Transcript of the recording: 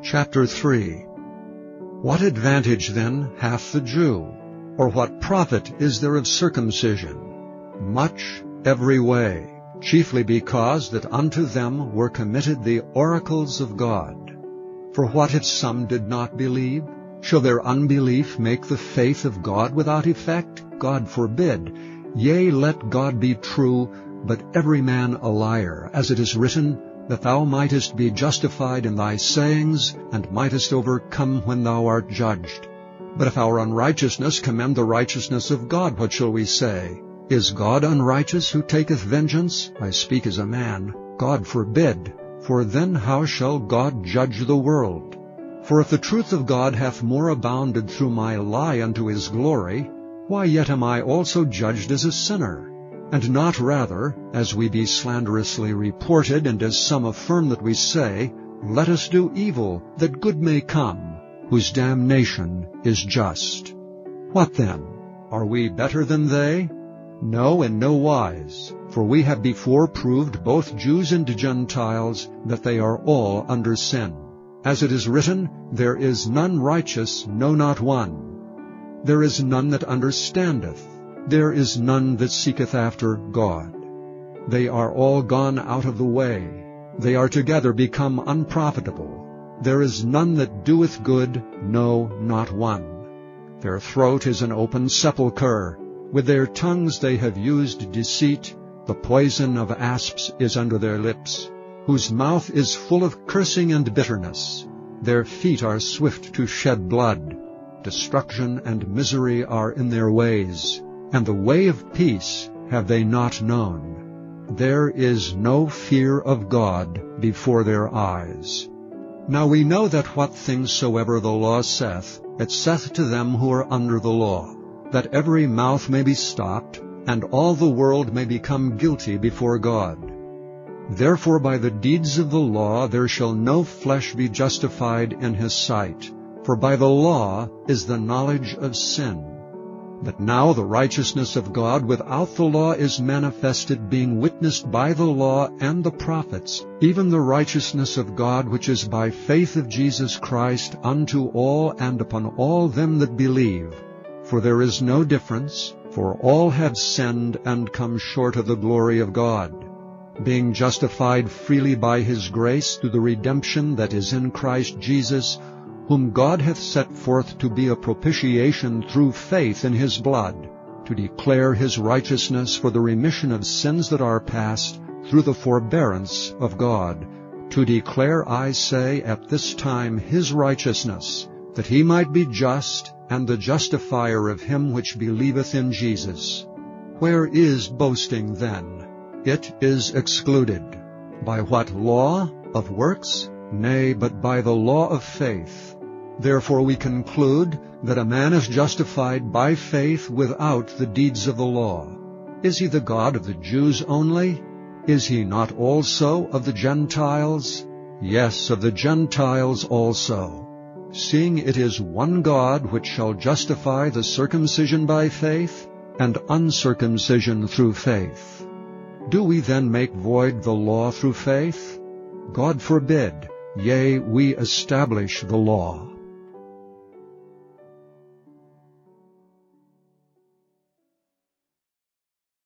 Chapter 3. What advantage then hath the Jew? Or what profit is there of circumcision? Much every way, chiefly because that unto them were committed the oracles of God. For what if some did not believe? Shall their unbelief make the faith of God without effect? God forbid. Yea, let God be true, but every man a liar, as it is written, that thou mightest be justified in thy sayings, and mightest overcome when thou art judged. But if our unrighteousness commend the righteousness of God, what shall we say? Is God unrighteous who taketh vengeance? I speak as a man. God forbid. For then how shall God judge the world? For if the truth of God hath more abounded through my lie unto his glory, why yet am I also judged as a sinner? And not rather, as we be slanderously reported, and as some affirm that we say, Let us do evil, that good may come, whose damnation is just. What then? Are we better than they? No, in no wise. For we have before proved, both Jews and Gentiles, that they are all under sin. As it is written, There is none righteous, no, not one. There is none that understandeth. There is none that seeketh after God. They are all gone out of the way. They are together become unprofitable. There is none that doeth good, no, not one. Their throat is an open sepulchre. With their tongues they have used deceit. The poison of asps is under their lips, whose mouth is full of cursing and bitterness. Their feet are swift to shed blood. Destruction and misery are in their ways, and the way of peace have they not known. There is no fear of God before their eyes. Now we know that what things soever the law saith, it saith to them who are under the law, that every mouth may be stopped, and all the world may become guilty before God. Therefore by the deeds of the law there shall no flesh be justified in his sight, for by the law is the knowledge of sin. But now the righteousness of God without the law is manifested, being witnessed by the law and the prophets, even the righteousness of God which is by faith of Jesus Christ unto all and upon all them that believe. For there is no difference, for all have sinned and come short of the glory of God, being justified freely by his grace through the redemption that is in Christ Jesus, whom God hath set forth to be a propitiation through faith in his blood, to declare his righteousness for the remission of sins that are past, through the forbearance of God, to declare, I say, at this time his righteousness, that he might be just, and the justifier of him which believeth in Jesus. Where is boasting then? It is excluded. By what law? Of works? Nay, but by the law of faith. Therefore we conclude that a man is justified by faith without the deeds of the law. Is he the God of the Jews only? Is he not also of the Gentiles? Yes, of the Gentiles also. Seeing it is one God which shall justify the circumcision by faith, and uncircumcision through faith. Do we then make void the law through faith? God forbid. Yea, we establish the law.